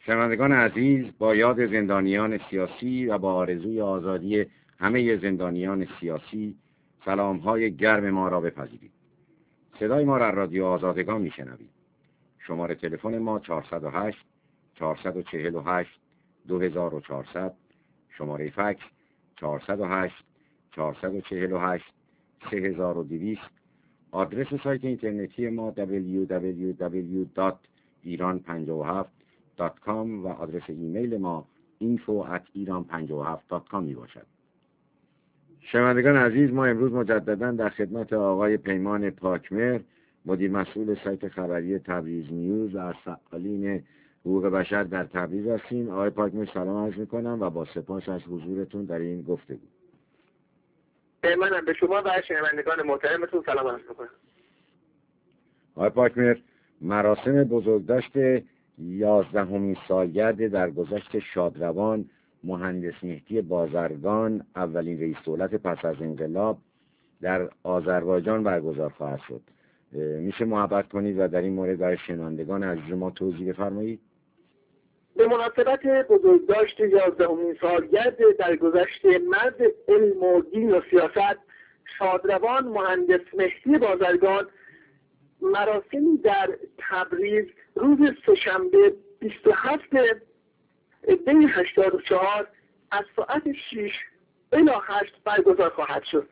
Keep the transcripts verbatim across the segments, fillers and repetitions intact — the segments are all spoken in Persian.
شنوندگان عزیز، با یاد زندانیان سیاسی و با آرزوی آزادی همه زندانیان سیاسی سلام‌های گرم ما را بپذیرید. صدای ما را رادیو آزادگان میشنوید. شماره تلفن ما چهارصد و هشت چهارصد و چهل و هشت دو هزار و چهارصد، شماره فکس چهارصد و هشت چهارصد و چهل و هشت سه هزار و دویست، آدرس سایت اینترنتی ما دبلیو دبلیو دبلیو دات ایران پنجاه و هفت دات کام و آدرس ایمیل ما اینفو ات ایران پنجاه و هفت دات کام می باشد. شنوندگان عزیز، ما امروز مجددا در خدمت آقای پیمان پاکمهر، مدیر مسئول سایت خبری تبریز نیوز و از فعالین حقوق بشر در تبریز هستیم. آقای پاکمهر، سلام عرض می‌کنم و با سپاس از حضورتون در این گفتگو. منم به شما و شنوندگان محترمتون سلام عرض می‌کنم. آقای پاکمهر، مراسم بزرگداشت یازدهمین سالگرد درگذشت شادروان مهندس مهدی بازرگان، اولین رئیس دولت پس از انقلاب، در آذربایجان برگزار خواهد شد. میشه محبت کنید و در این مورد برای شنوندگان عزیز ما توضیح بفرمایید؟ به مناسبت بزرگداشت یازدهمین سالگرد درگذشت مرد علم و دین و سیاست شادروان مهندس مهدی بازرگان، مراسمی در تبریز روز سه‌شنبه بیست و هفت دی هشتاد و چهار از ساعت شش الی هشت برگزار خواهد شد.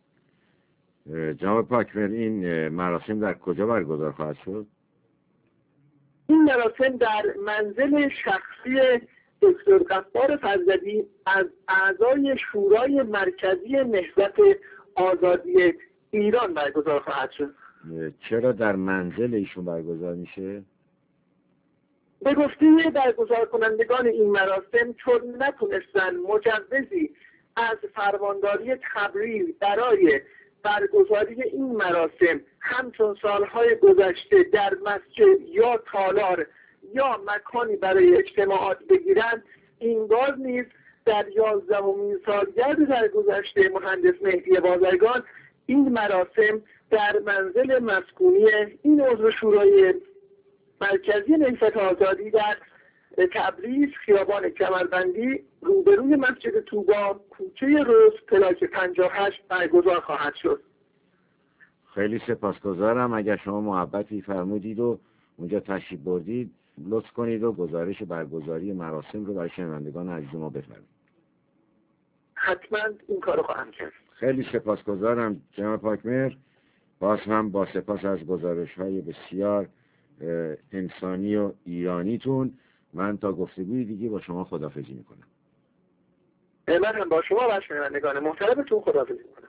جناب پاکمهر، این مراسم در کجا برگزار خواهد شد؟ این مراسم در منزل شخصی دکتر غفار فرزدی از اعضای شورای مرکزی نهضت آزادی ایران برگزار خواهد شد. چرا در منزل ایشون برگزار میشه؟ به گفته برگزار کنندگان این مراسم، چون نتونستن مجوزی از فرمانداری تبریز برای برگزاری این مراسم همچون سالهای گذشته در مسجد یا تالار یا مکانی برای اجتماعات بگیرند، این بار نیز در یازدهمین سالگرد درگذشت مهندس مهدی بازرگان این مراسم در منزل مسکونی این عضو شورای مرکزی نهضت آزادی در تبریز، خیابان کمربندی، روبروی مسجد طوبا، کوچه رز، پلاک پنجاه و هشت برگزار خواهد شد. خیلی سپاسگزارم. اگر شما محبتی فرمودید و اونجا تشریف بردید، لطف کنید و گزارش برگزاری مراسم رو برای شنوندگان عزیز ما بفرمایید. حتما این کارو خواهم کرد. خیلی سپاسگزارم جناب پاکمهر. باز هم با سپاس از گزارش‌های بسیار انسانی و ایرانیتون، من تا گفتگوی دیگه با شما خداحافظی میکنم. من هم با شما و شنوندگان محترمتون خداحافظی میکنم.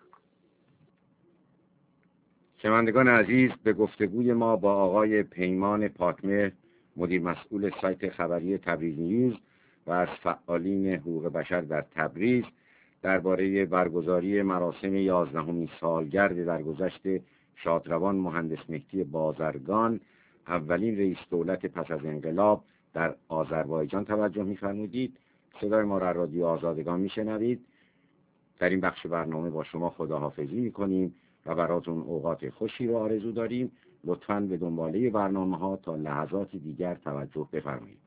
شنوندگان عزیز، به گفتگوی ما با آقای پیمان پاکمهر، مدیر مسئول سایت خبری تبریز نیوز و از فعالین حقوق بشر در تبریز درباره برگزاری مراسم یازدهمین سالگرد درگذشت شادروان مهندس مهدی بازرگان، اولین رئیس دولت پس از انقلاب، در آذربایجان توجه می‌فرمودید. صدای ما را رادیو آزادگان میشنوید. در این بخش برنامه با شما خداحافظی میکنیم و براتون اوقات خوشی رو آرزو داریم. لطفاً به دنباله برنامه ها تا لحظات دیگر توجه بفرمایید.